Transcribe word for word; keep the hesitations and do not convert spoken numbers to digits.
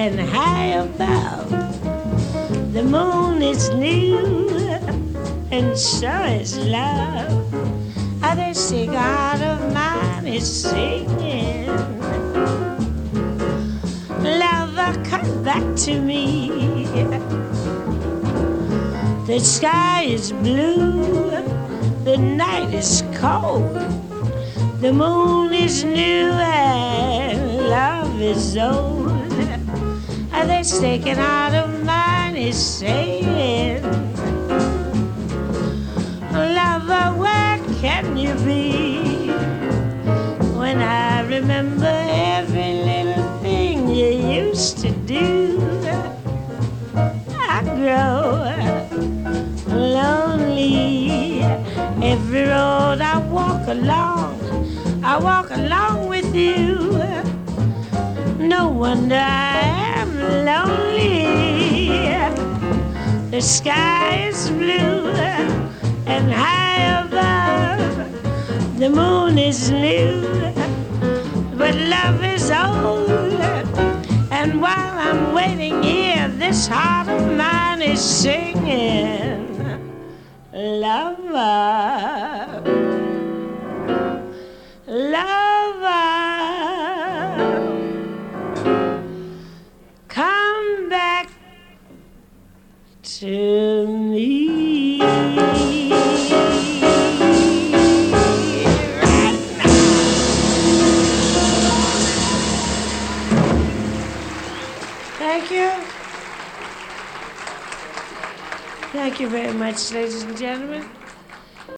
and high above. The moon is new and so is love. Oh, the cigar of mine is singing. Lover, come back to me. The sky is blue, the night is cold. The moon is new and love is old. And the sticking out of mine is saying, lover, where can you be? When I remember every little thing you used to do, I grow lonely. Every road I walk along, I walk along with you. No wonder I am lonely. The sky is blue and high above. The moon is new, but love is old. And while I'm waiting here, this heart of mine is singing, lover, lover, come back to me. Right now. Thank you. Thank you very much, ladies and gentlemen.